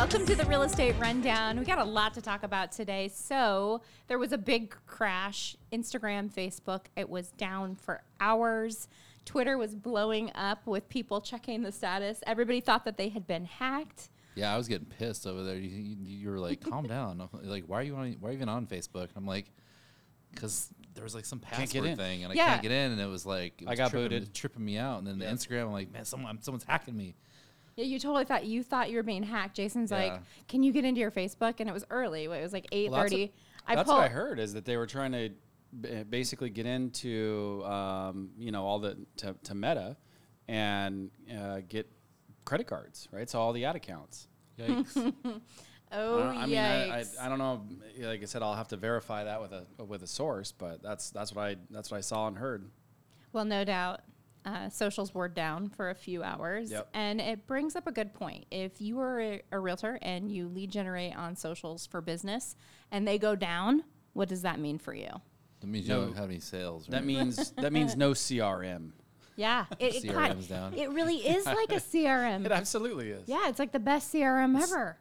Welcome to the Real Estate Rundown. We got a lot to talk about today. So there was a big crash. Instagram, Facebook, it was down for hours. Twitter was blowing up with people checking the status. Everybody thought that they had been hacked. Yeah, I was getting pissed over there. You were like, calm down. Like, why are you even on Facebook? I'm like, because there was like some password thing, and I can't get in, and it was like, I got booted, tripping me out. And then the Instagram, I'm like, man, someone's hacking me. Yeah, you totally thought you were being hacked. Jason's like, can you get into your Facebook? And it was early. It was like 8:30. That's what I heard, is that they were trying to basically get into all the to Meta and get credit cards, right? So all the ad accounts. Yikes. Yikes. I don't know. Like I said, I'll have to verify that with a source, but that's what I saw and heard. Well, no doubt. Socials were down for a few hours. Yep. And it brings up a good point. If you are a realtor and you lead generate on socials for business and they go down, what does that mean for you? That means you don't have any sales. Right? That means no CRM. Yeah. CRM's down. It really is like a CRM. It absolutely is. Yeah, it's like the best CRM ever.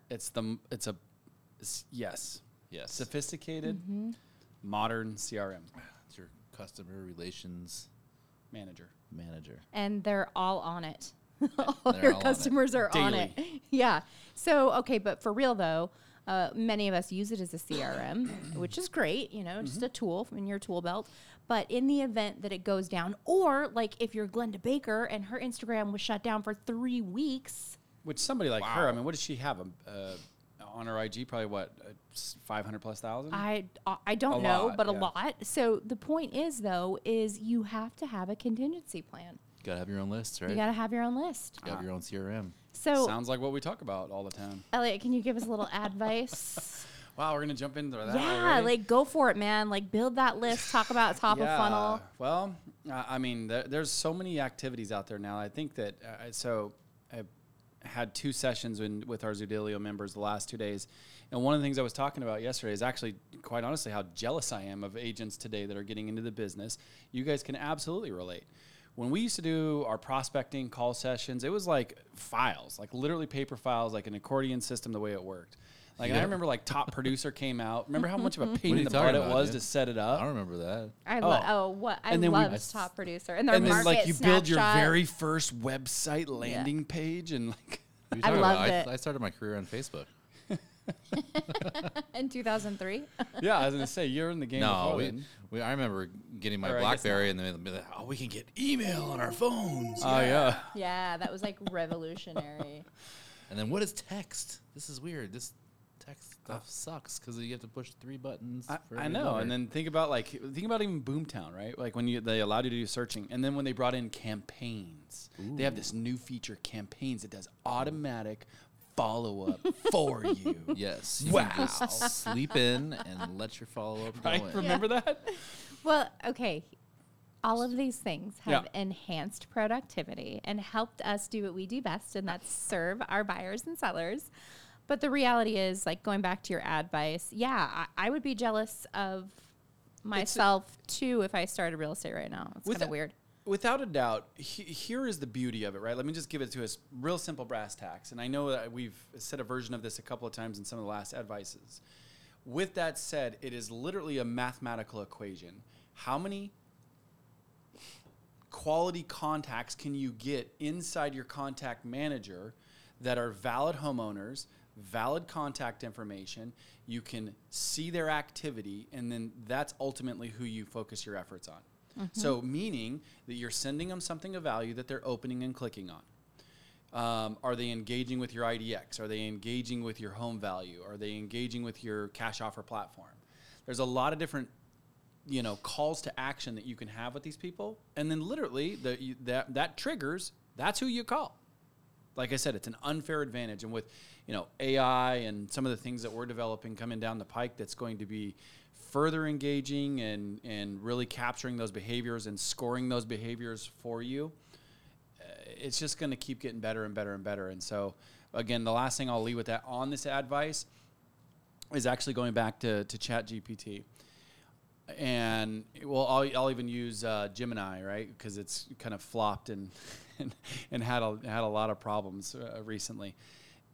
Yes. Yes. Sophisticated, modern CRM. It's your customer relations manager. And they're all on it. All your customers are on it. Yeah. So, okay, but for real though, many of us use it as a CRM, which is great, just a tool in your tool belt. But in the event that it goes down, or like if you're Glenda Baker and her Instagram was shut down for 3 weeks. Which somebody like her, I mean, what does she have? On her IG, probably 500,000? I don't know, but a lot. So the point is, though, is you have to have a contingency plan. You got to have your own lists, right? You got to have your own list. You got to have your own CRM. So sounds like what we talk about all the time. Elliot, can you give us a little advice? Wow, we're going to jump into that already? Like go for it, man. Like build that list, talk about top of funnel. Well, I mean, there's so many activities out there now. I think that, I had 2 sessions with our Zudilio members the last 2 days. And one of the things I was talking about yesterday is actually, quite honestly, how jealous I am of agents today that are getting into the business. You guys can absolutely relate. When we used to do our prospecting call sessions, it was like files, like literally paper files, like an accordion system, the way it worked. Like, I remember like Top Producer came out. Remember how much of a pain in the butt it was to set it up? I don't remember that. I love Top Producer. And then like you build your very first website landing page and like. I loved it. I started my career on Facebook. In 2003? Yeah, I was going to say, you're in the game. No, I remember getting my BlackBerry and then be like, we can get email on our phones. Oh, yeah. Yeah, that was like revolutionary. And then what is text? This is weird. This text stuff sucks because you have to push 3 buttons. I know. Number. And then think about even Boomtown, right? Like when they allowed you to do searching, and then when they brought in campaigns, they have this new feature, campaigns, that does automatic follow-up for you. Yes. You can just sleep in and let your follow-up go in. Remember that? Well, okay. All of these things have enhanced productivity and helped us do what we do best, and that's serve our buyers and sellers. But the reality is, like going back to your advice, I would be jealous of myself too if I started real estate right now. It's kind of weird. Without a doubt, here is the beauty of it, right? Let me just give it to us real simple brass tacks. And I know that we've said a version of this a couple of times in some of the last advices. With that said, it is literally a mathematical equation. How many quality contacts can you get inside your contact manager that are valid homeowners, valid contact information? You can see their activity, and then that's ultimately who you focus your efforts on. Mm-hmm. So meaning that you're sending them something of value that they're opening and clicking on. Are they engaging with your IDX? Are they engaging with your home value? Are they engaging with your cash offer platform? There's a lot of different calls to action that you can have with these people. And then literally that triggers, that's who you call. Like I said, it's an unfair advantage. And with, AI and some of the things that we're developing coming down the pike, that's going to be further engaging and really capturing those behaviors and scoring those behaviors for you. It's just going to keep getting better and better and better. And so, again, the last thing I'll leave with that on this advice is actually going back to ChatGPT. And I'll even use Gemini, right? Because it's kind of flopped and had a lot of problems recently.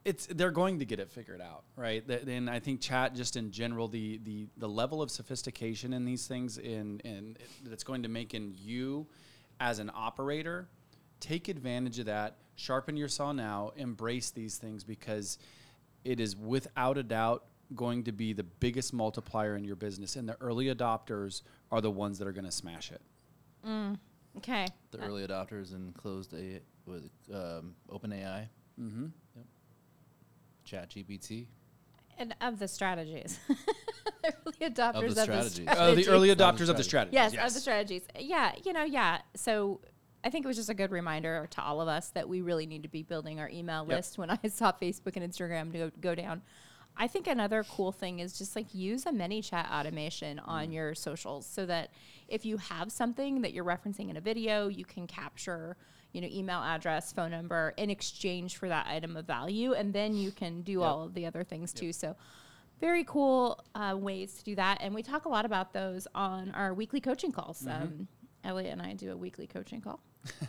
they're going to get it figured out, right? And I think chat, just in general, the level of sophistication in these things, in that's going to make in you as an operator, take advantage of that, sharpen your saw now, embrace these things, because it is without a doubt going to be the biggest multiplier in your business, and the early adopters are the ones that are going to smash it. Okay. The early adopters in with OpenAI. Mm-hmm. Yep. ChatGPT. And of the strategies. The early adopters of the strategies. The early adopters of the strategies. Yes, of the strategies. Yeah. So I think it was just a good reminder to all of us that we really need to be building our email list. When I saw Facebook and Instagram to go down, I think another cool thing is just like use a ManyChat automation on your socials, so that if you have something that you're referencing in a video, you can capture, email address, phone number in exchange for that item of value. And then you can do all of the other things too. So very cool ways to do that. And we talk a lot about those on our weekly coaching calls. Elliot and I do a weekly coaching call.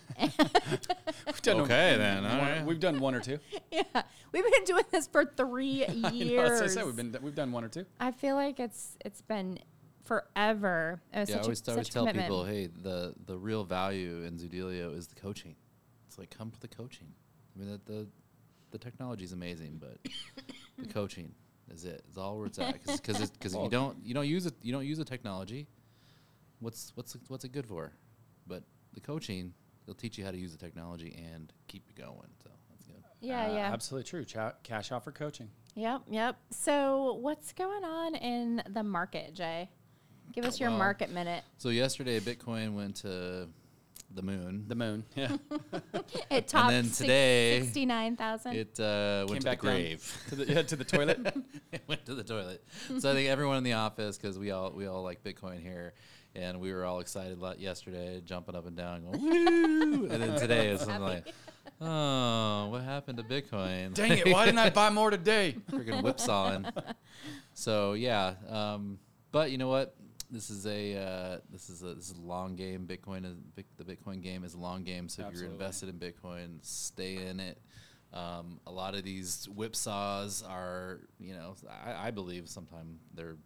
We've done one or two. Yeah, we've been doing this for 3 years. As I said, we've done one or two. I feel like it's been forever. I always tell people, hey, the real value in Zoodealio is the coaching. It's like, come to the coaching. I mean, the technology is amazing, but the coaching is it. It's all where it's at. Because if you don't use the technology, what's it good for? But the coaching, they'll teach you how to use the technology and keep you going. So that's good. Yeah. Absolutely true. Cash offer coaching. Yep. So what's going on in the market, Jay? Give us your market minute. So yesterday, Bitcoin went to the moon. The moon, yeah. It topped and then today 69,000. It went to the grave. To the toilet. It went to the toilet. So I think everyone in the office, because we all like Bitcoin here, and we were all excited yesterday, jumping up and down, going, woo! And then today it's like, oh, what happened to Bitcoin? Dang it, why didn't I buy more today? Freaking whipsawing. So yeah, but you know what? This is a long game. The Bitcoin game is a long game. So if you're invested in Bitcoin, stay in it. A lot of these whipsaws are, I believe sometimes they're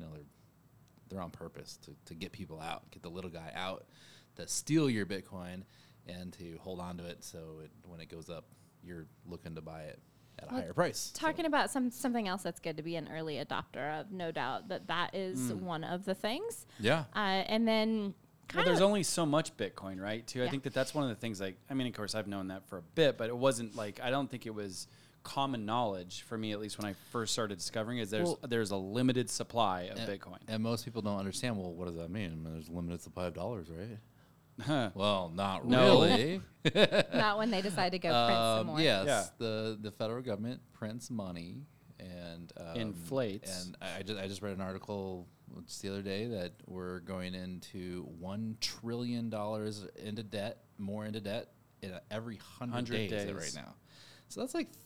on purpose to get people out, get the little guy out, to steal your Bitcoin and to hold on to it. So when it goes up, you're looking to buy it at a higher price. Talking about something else that's good to be an early adopter of, no doubt that is one of the things. Yeah. And then there's only so much Bitcoin, right? Too. I think that's one of the things. Like, I mean, of course, I've known that for a bit, but it wasn't like, I don't think it was common knowledge for me, at least when I first started discovering, is there's a limited supply of Bitcoin. And most people don't understand, well, what does that mean? I mean, there's a limited supply of dollars, right? Huh. Well, not really. Not when they decide to go print some more. Yes, the federal government prints money and inflates. And I just read an article just the other day that we're going into $1 trillion into debt, more into debt in every 100 days right now. So that's like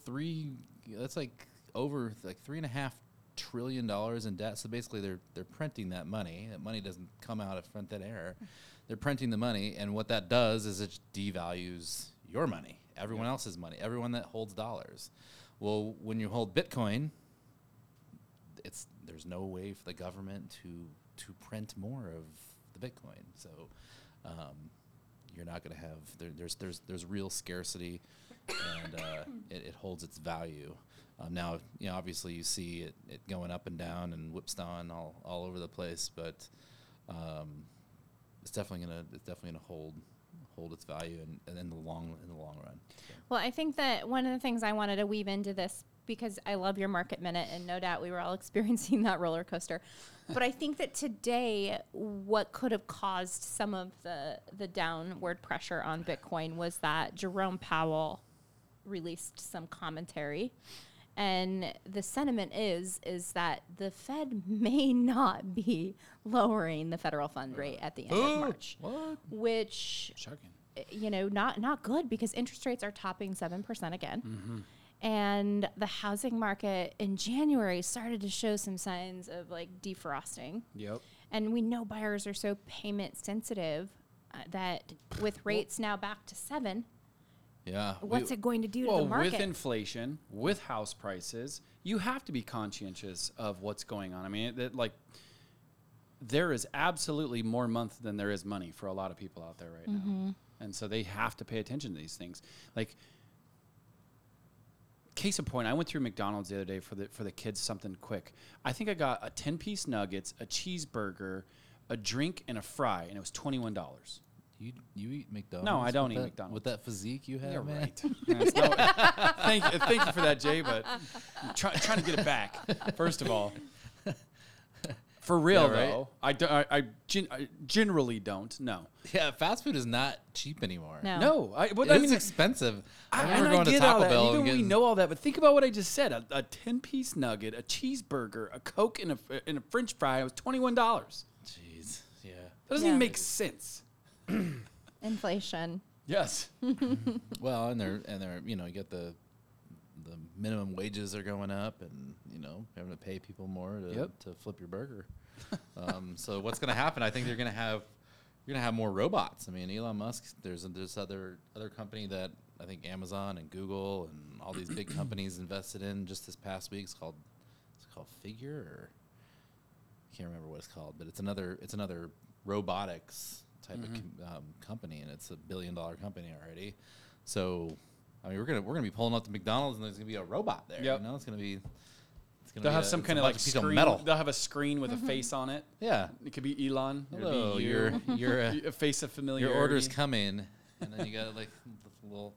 over $3.5 trillion in debt. So basically they're printing that money. That money doesn't come out of front dead air. They're printing the money, and what that does is it devalues your money, everyone else's money, everyone that holds dollars. Well, when you hold Bitcoin, there's no way for the government to print more of the Bitcoin. So you're not going to have there's real scarcity, and it holds its value. Now, obviously you see it going up and down and whipsawing all over the place, but it's definitely gonna hold its value and in the long run. So. Well, I think that one of the things I wanted to weave into this, because I love your market minute, and no doubt we were all experiencing that roller coaster, but I think that today what could have caused some of the downward pressure on Bitcoin was that Jerome Powell released some commentary. And the sentiment is that the Fed may not be lowering the federal fund rate at the end of March. What? Which, shocking. Not good, because interest rates are topping 7% again. Mm-hmm. And the housing market in January started to show some signs of like defrosting. Yep. And we know buyers are so payment sensitive that with rates now back to 7%. Yeah. what's it going to do to the market? With inflation, with house prices, you have to be conscientious of what's going on. I mean, there is absolutely more month than there is money for a lot of people out there right now. And so they have to pay attention to these things. Like, case in point, I went through McDonald's the other day for the kids something quick. I think I got a 10-piece nuggets, a cheeseburger, a drink, and a fry, and it was $21. You eat McDonald's? No, I don't eat McDonald's. With that physique you have, Yeah, man. right. Thank you for that, Jay, but I'm trying to get it back, first of all. For real, though, I generally don't. No. Yeah, fast food is not cheap anymore. No. It's expensive. I remember going to get Taco all that. Bell. Even we know all that, but think about what I just said: a 10-piece nugget, a cheeseburger, a Coke, and a French fry was $21. Jeez, yeah. That doesn't even make sense. Inflation. Yes. Well, and they're you get the minimum wages are going up, and having to pay people more to flip your burger. So what's going to happen? I think you're going to have more robots. I mean, Elon Musk. There's other company that I think Amazon and Google and all these big companies invested in just this past week. It's called Figure, or I can't remember what it's called, but it's another robotics type of company, and it's $1 billion company already. So, I mean, we're gonna be pulling up to McDonald's, and there's gonna be a robot there. Yep. It's gonna be. They'll have some kind of like piece screen. of metal. They'll have a screen with a face on it. Yeah. It could be Elon. Hello, it could be you. you're a face of familiarity. your order's coming, and then you got like the little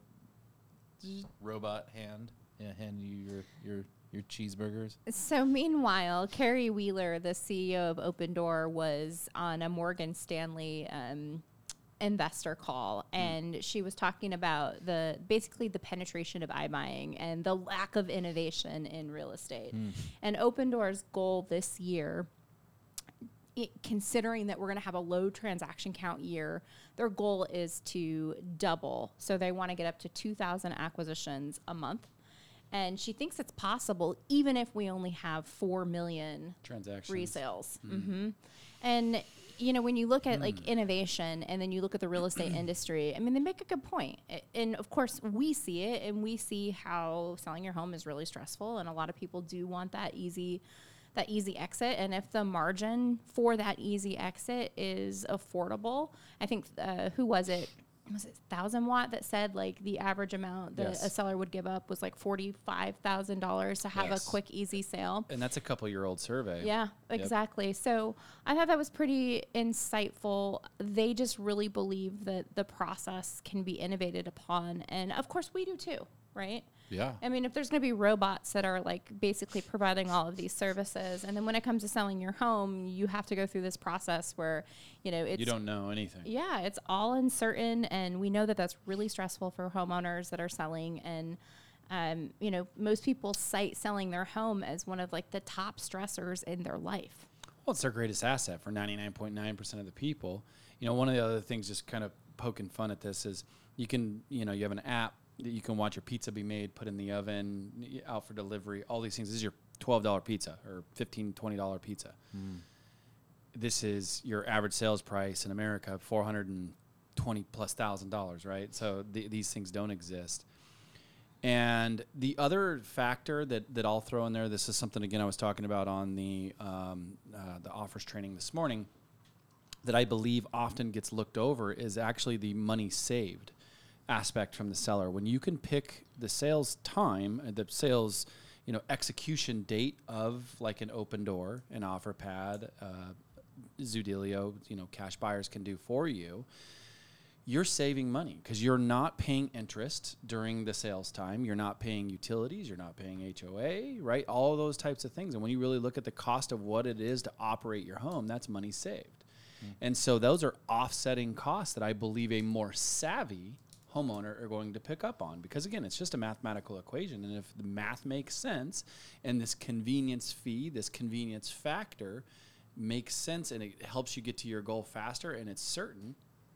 robot hand you your cheeseburgers. So meanwhile, Carrie Wheeler, the CEO of Open Door, was on a Morgan Stanley investor call, and she was talking about basically the penetration of iBuying and the lack of innovation in real estate. And Open Door's goal this year, considering that we're going to have a low transaction count year, their goal is to double. So they want to get up to 2,000 acquisitions a month. And she thinks it's possible even if we only have 4 million transactions resales. And when you look at like innovation, and then you look at the real estate industry, I mean, they make a good point. And of course we see it, and we see how selling your home is really stressful, and a lot of people do want that easy exit. And if the margin for that easy exit is affordable, I think who was it 1,000 Watt that said like the average amount that a seller would give up was like $45,000 to have a quick, easy sale. And that's a couple-year-old survey. Yeah, exactly. So I thought that was pretty insightful. They just really believe that the process can be innovated upon. And of course we do too, right? Yeah. I mean, if there's going to be robots that are like basically providing all of these services, and then when it comes to selling your home, you have to go through this process where, it's, you don't know anything. Yeah, it's all uncertain, and we know that that's really stressful for homeowners that are selling. And most people cite selling their home as one of like the top stressors in their life. Well, it's their greatest asset for 99.9% of the people. One of the other things, just kind of poking fun at this, is you have an app that you can watch your pizza be made, put in the oven, out for delivery, all these things. This is your $12 pizza or $15, $20 pizza. This is your average sales price in America, $420,000+, right? So these things don't exist. And the other factor that I'll throw in there, this is something, again, I was talking about on the offers training this morning, that I believe often gets looked over, is actually the money saved aspect from the seller. When you can pick the sales time, the sales execution date of like an Open Door, an OfferPad, Zoodealio, cash buyers can do for you, you're saving money because you're not paying interest during the sales time. You're not paying utilities. You're not paying HOA, right? All of those types of things. And when you really look at the cost of what it is to operate your home, that's money saved. And so those are offsetting costs that I believe a more savvy homeowner are going to pick up on, because again, it's just a mathematical equation. And if the math makes sense and this convenience fee, this convenience factor makes sense, and it helps you get to your goal faster, and it's certain,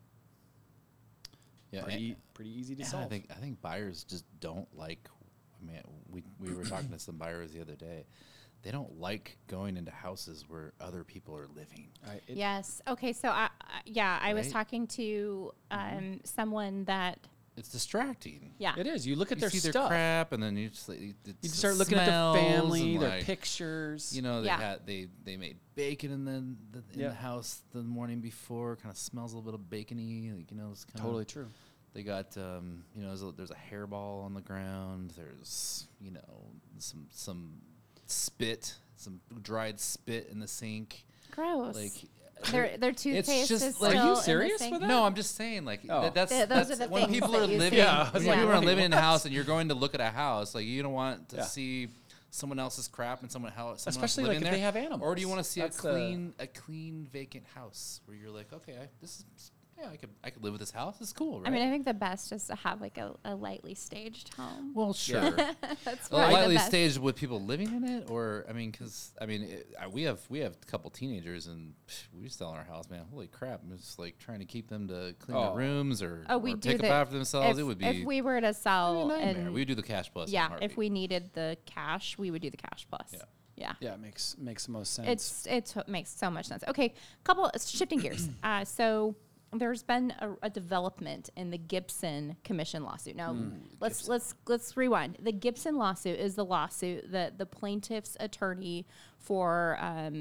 pretty easy to solve. I think buyers just don't like. I mean, we were talking to some buyers the other day. They don't like going into houses where other people are living. Yes. Okay. So I was talking to someone that it's distracting. Yeah. It is. You look at You their see stuff. their crap, and then you just like, You start looking at their family, their pictures. You know, Yeah. they made bacon in the house the morning before. Kind of smells a little bit of bacony. Like, you know, it's kind Totally true. They got you know, there's a hairball on the ground. There's, you know, some spit, some dried spit in the sink. Gross. Like, their toothpaste just is like- still Are you in the serious sink. with that? no, I'm just saying, like, Oh. that's Those are the when things people that are you living. see. Yeah, I was when like, people are wait, living in a what? house and you're going to look at a house, like, you don't want to Yeah. see someone else's crap and someone else Especially, living like, if there. they have animals. Or do you want to see That's a clean vacant house where you're like, okay, I could live with this house. It's cool, right? I mean, I think the best is to have like a lightly staged home. well, sure. That's Well, probably the lightly best. staged with people living in it, or I mean, because we have a couple teenagers and we sell in our house, man. Holy crap! I'm just like trying to keep them to clean their rooms or we do pick up the- after themselves. If, it would be if we were to a sell nightmare. and We would do the cash plus. in a yeah, heartbeat. if we needed the cash, we would do the cash plus. Yeah. Yeah. Yeah, it makes the most sense. It makes so much sense. Okay, shifting gears. So there's been a development in the Gibson Commission lawsuit. Now let's rewind. The Gibson lawsuit is the lawsuit that the plaintiff's attorney for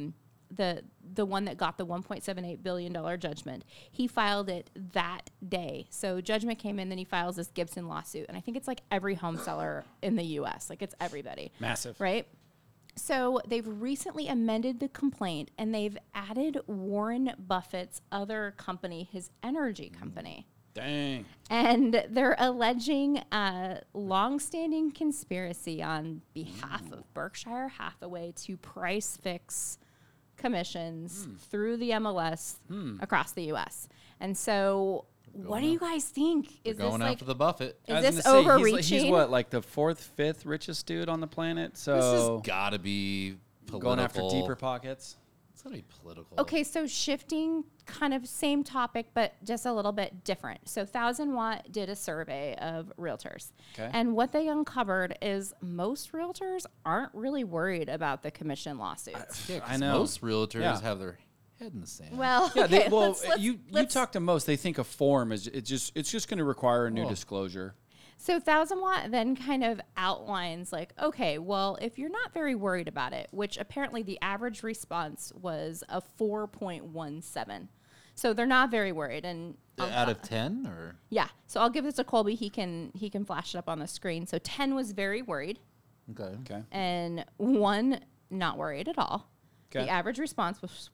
the one that got the $1.78 billion judgment. He filed it that day. So judgment came in, then he files this Gibson lawsuit, and I think it's like every home seller in the U.S. Like it's everybody. Massive. Right? So they've recently amended the complaint and they've added Warren Buffett's other company, his energy company. Dang. And they're alleging a longstanding conspiracy on behalf of Berkshire Hathaway to price fix commissions through the MLS across the U.S. And so what do you guys think? Is Going this after the Buffett. is I was this gonna say, overreaching? He's what, like the 4th, 5th richest dude on the planet? So This has got to be political. going after deeper pockets. It's got to be political. Okay, so shifting kind of same topic, but just a little bit different. So 1000 Watt did a survey of realtors. Okay. And what they uncovered is most realtors aren't really worried about the commission lawsuits. Yeah, 'cause I know. most realtors Yeah. have their head in the sand. Well, Yeah, okay, you let's- talk to most, they think a form is it's just going to require a new Cool. disclosure. So 1000 Watt then kind of outlines like, okay, well, if you're not very worried about it, which apparently the average response was a 4.17. So they're not very worried. And Out of 10, or yeah, so I'll give this to Colby. He can flash it up on the screen. So 10 was very worried, okay. Okay. and 1 not worried at all. Okay. The average response was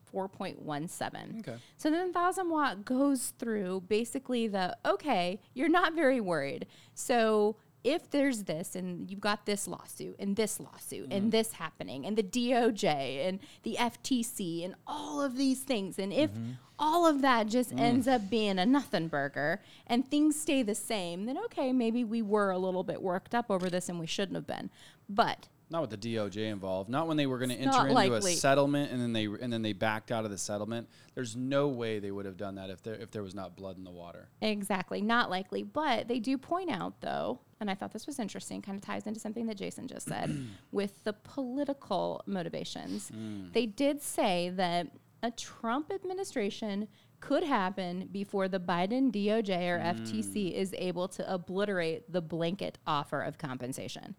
4.17. Okay. So then 1000 Watt goes through basically okay, you're not very worried. So if there's this and you've got this lawsuit and this lawsuit and this happening and the DOJ and the FTC and all of these things, and if all of that just ends up being a nothing burger and things stay the same, then okay, maybe we were a little bit worked up over this and we shouldn't have been. But Not with the DOJ involved. Not when they were going to It's enter not into likely. a settlement and then they backed out of the settlement. There's no way they would have done that if there was not blood in the water. exactly, not likely. But they do point out, though, and I thought this was interesting, kind of ties into something that Jason just said, with the political motivations. They did say that a Trump administration could happen before the Biden DOJ or FTC is able to obliterate the blanket offer of compensation.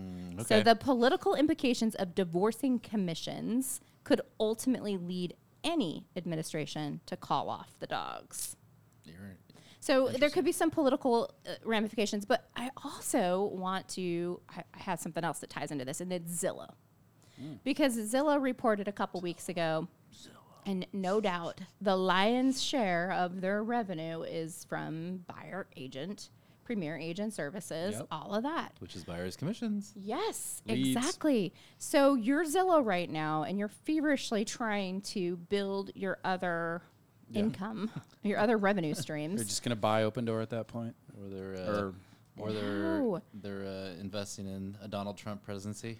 So Okay. the political implications of divorcing commissions could ultimately lead any administration to call off the dogs. You're- So there could be some political ramifications, but I also want to, I have something else that ties into this, and it's Zillow. Because Zillow reported a couple weeks ago, and no doubt the lion's share of their revenue is from buyer agent, premier agent services, Yep. all of that. which is buyer's commissions. Yes, Leads. exactly. So you're Zillow right now, and you're feverishly trying to build your other income, your other revenue streams. They're just going to buy Open Door at that point. Or they're Or No. they're investing in a Donald Trump presidency.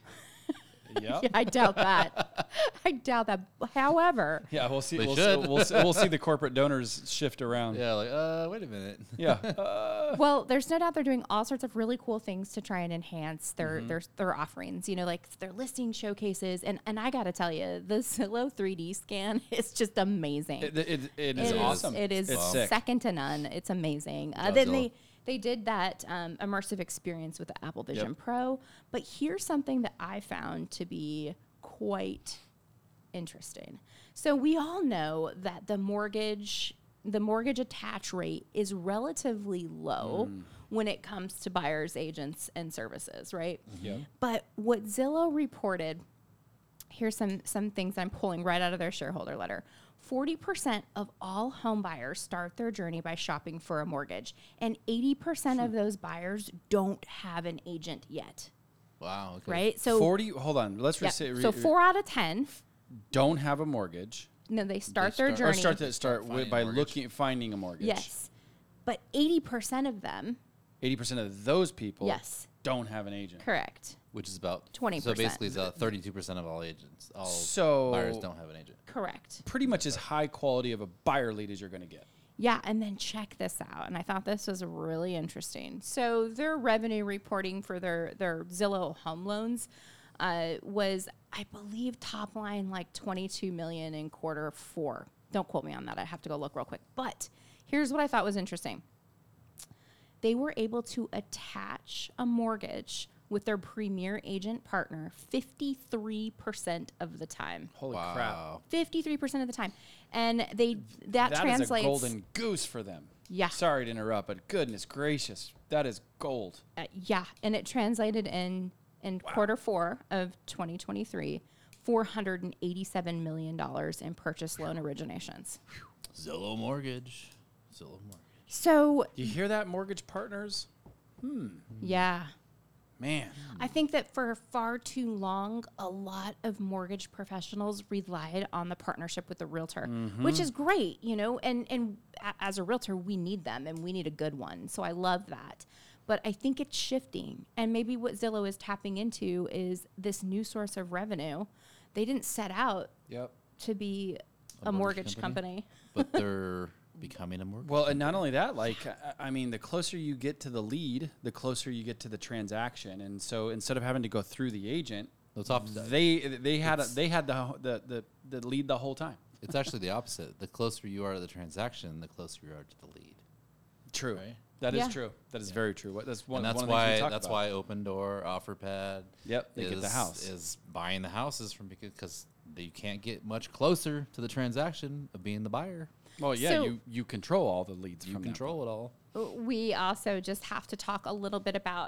yeah. Yeah, I doubt that. I doubt that. However, Yeah, we'll see. They We'll should. see, we'll see the corporate donors shift around. Yeah, like wait a minute. Yeah. well, there's no doubt they're doing all sorts of really cool things to try and enhance their offerings. You know, like their listing showcases, and I got to tell you, the Zillow 3D scan is just amazing. It is It awesome. It is It's sick. second to none. It's amazing. Go Then Zillow. They did that immersive experience with the Apple Vision Pro. But here's something that I found to be quite interesting. So we all know that the mortgage attach rate is relatively low when it comes to buyers, agents, and services, right? Yep. But what Zillow reported, here's some things I'm pulling right out of their shareholder letter. 40% of all home buyers start their journey by shopping for a mortgage, and 80% of those buyers don't have an agent yet. Wow. Okay. Right? So 40. Hold on. Let's yeah, so 4 out of 10. Don't have a mortgage. No, they start their Or journey. start with, by finding a mortgage. Yes. But 80% of them. 80% of those people. Yes. Don't have an agent. Correct. Which is about 20%. So basically, it's 32% of all agents. All So- buyers don't have an agent. Correct. Pretty much as high quality of a buyer lead as you're going to get. Yeah, and then check this out. And I thought this was really interesting. So their revenue reporting for their Zillow home loans was, I believe, top line like $22 million in Q4. Don't quote me on that. I have to go look real quick. But here's what I thought was interesting. They were able to attach a mortgage with their premier agent partner 53% of the time. Holy crap. 53% of the time. And that translates. That is a golden goose for them. Yeah. Sorry to interrupt, but goodness gracious, that is gold. Yeah, and it translated in Q4 of 2023, $487 million in purchase loan originations. Zillow Mortgage. So You hear that, mortgage partners? yeah, Man. I think that for far too long, a lot of mortgage professionals relied on the partnership with the realtor, which is great, and as a realtor, we need them and we need a good one. So I love that. But I think it's shifting. And maybe what Zillow is tapping into is this new source of revenue. They didn't set out to be a mortgage company. But they're becoming a mortgage. Well, and not only that, I mean, the closer you get to the lead, the closer you get to the transaction. And so instead of having to go through the agent, they had the lead the whole time. It's actually the opposite. The closer you are to the transaction, the closer you are to the lead. True. Right? That is true. That is very true. That's one. And that's one why. of the things we talk That's about. why OpenDoor, OfferPad. Yep, they get the house. Is buying the houses because you can't get much closer to the transaction of being the buyer. Well, yeah, So- you control all the leads. You from control it all. We also just have to talk a little bit about,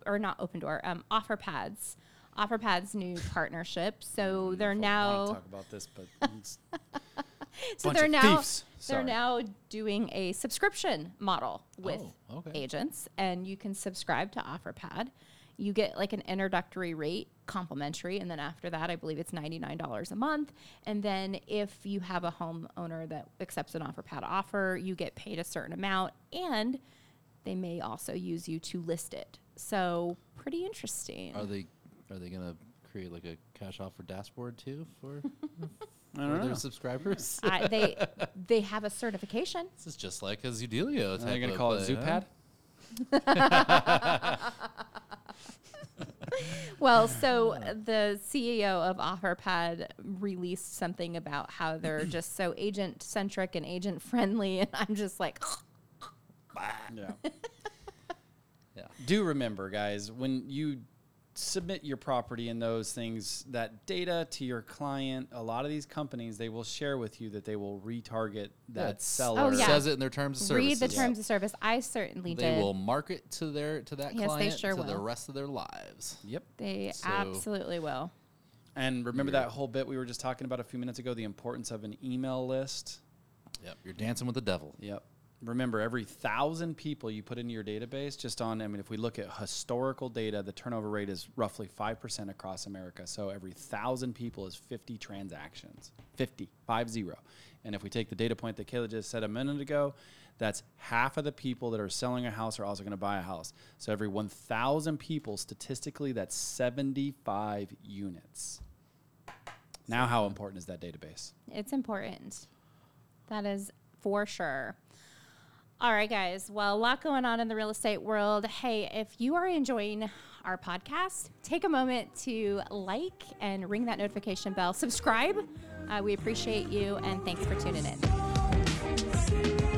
OfferPads. OfferPad's new partnership. So they're I want now to talk about this, but it's so bunch they're of now thieves. they're Sorry. now doing a subscription model with okay. agents, and you can subscribe to OfferPad. You get like an introductory rate, complimentary, and then after that, I believe it's $99 a month. And then if you have a homeowner that accepts an OfferPad offer, you get paid a certain amount, and they may also use you to list it. So pretty interesting. Are they gonna create like a cash offer dashboard too for know. their subscribers? They have a certification. This is just like a Zoodealio type. Are they going to of call it thing, huh? Zoopad? Well, so the CEO of OfferPad released something about how they're just so agent-centric and agent-friendly, and I'm just like, Yeah. Yeah. Do remember, guys, when you submit your property and those things, that data to your client, a lot of these companies, they will share with you that they will retarget that seller. Oh, yeah. Says it in their terms of service. read the terms of service. I certainly They did. will market to that Yes, they client sure to the will. rest of their lives. Yep. They So- absolutely will. And remember that whole bit we were just talking about a few minutes ago, the importance of an email list? Yep, you're dancing with the devil. Yep. Remember, every 1,000 people you put into your database, if we look at historical data, the turnover rate is roughly 5% across America. So every 1,000 people is 50 transactions. 50. And if we take the data point that Kayla just said a minute ago, that's half of the people that are selling a house are also going to buy a house. So every 1,000 people, statistically, that's 75 units. Now, how important is that database? It's important. That is for sure. All right, guys. Well, a lot going on in the real estate world. Hey, if you are enjoying our podcast, take a moment to like and ring that notification bell. Subscribe. We appreciate you, and thanks for tuning in.